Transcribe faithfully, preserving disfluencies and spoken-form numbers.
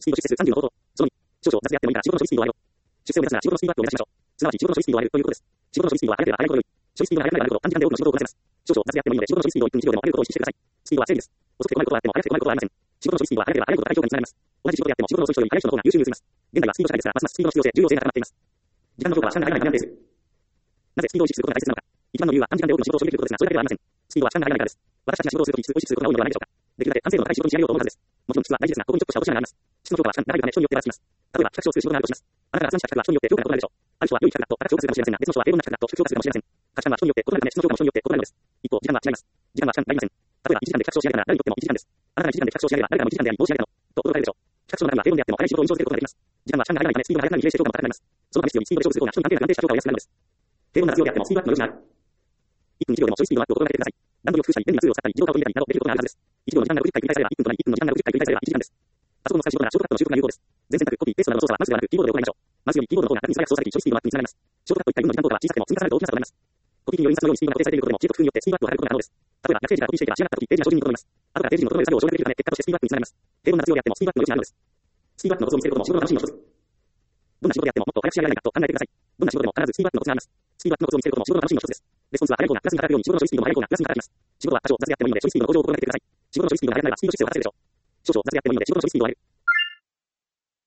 スピード出世数さんじゅうの方法。そのに、少々雑であってもいいから仕事の処理スピードを上げろ。出世を目指すなら仕事のスピードアップを目指しましょう。すなわち仕事の処理スピードを上げるということです。仕事の処理スピードは速ければ速いほど良い。処理スピードが速くなればなるほど短時間で多くの仕事をこなせます。少々雑であってもいいので仕事の処理スピードをいっぷん以上でも上げることを意識してください。スピードは正義です。遅くて困ることはあっても速くて困ることはありません。仕事の処理スピードは速ければ速いほど高い評価につながります。同じ仕事であっても仕事の遅い人より速い人の方が優秀に移ります。現在はスピード社会ですが、ますますスピードの必要性、重要性が高まっています。時間の評価は時間が早いから悩んでいる。なぜスピードを意識することが大切なのか。一番の理由は短時間で多くの仕事を処理できることですが、それだけではありません。スピードは時間が早いからです。私たちが仕事をするときに質を意識することが多いのではないでしょうか。できるだけ完成度の高い仕事に仕上げようと思うはずです。もちろん質は大事ですが、ここにちょっとした落とし穴があります。質の評価は時間が長いため人によってばらつきます。例えば、企画書をする仕事があるとします。あなたが発案した企画は人によって評価が異なるでしょう。ある人は良い企画だと高く評価するかもしれませんが、別の人は平凡な企画だと低く評価するかもしれません。価値観は人によって異なるため質の評価も人によって異なるのです。一方、時間は違います。時間は時間がありません。例えば、いちじかんで企画書を仕上げたら誰にとってもいちじかんです。あなたがいちじかんで企画書を仕上げれば誰かもいちじかんであり、どう仕上げたのと驚かれるでしょう。企画書の中身は平凡であっても早い仕事を印象づけることができます。時間は時間が早いためスピードが速くなり比例して評価も高くなります。そのため必要にスピードで勝負する方が人に関係なく安定した評価を得やすくなるのです。平凡な必要であってもスピードアップの余地がある。いっぷんいちびょうでも処理スピードアップを心がけてください。段取りを工夫したり、便利なツールを使ったり、自動化を取り入れたりなどできることがあるはずです。いちびょうの時間がろくじゅっかい繰り返さればいっぷんとなり、いっぷんの時間がろくじゅっかい繰り返さればいちじかんです。パソコンの使い仕事ならショートカットの習得が有効です。全選択、コピー、ペーストなどの操作はマウスではなくキーボードで行いましょう。マウスよりキーボードの方が楽に素早く操作でき、処理スピードアップにつながります。ショートカットいっかいぶんの時間効果は小さくても積み重ねると大きな差となります。コピー機により印刷のようにスピードが固定されていることでも、知恵と工夫によってスピードアップを図ることが可能です。例えば、逆ページからコピーしていけば仕上がった時、ページが標準に整います。後からページに整える作業を省略できるため、結果としてスピードアップにつながります。平凡な必要であってもスピードアップの余地があるのです。スピードアップのコツを見せることも仕事の楽しみの一つ。どんな仕事であってももっと早く仕上げられないかと考えてください。どんな仕事でも必ずスピードアップのコツがあります。スピードアップのコツを見せることも仕事の楽しみの一つです。レスポンスは速い方がプラスに働くように仕事の処理スピードも速い方がプラスに働きます。仕事は多少雑であってもいいので処理スピードの向上を心がけてください。仕事の処理スピードが速くなればスピード出世を果たせるでしょう。少々雑であってもいいので仕事の処理スピードを上げる。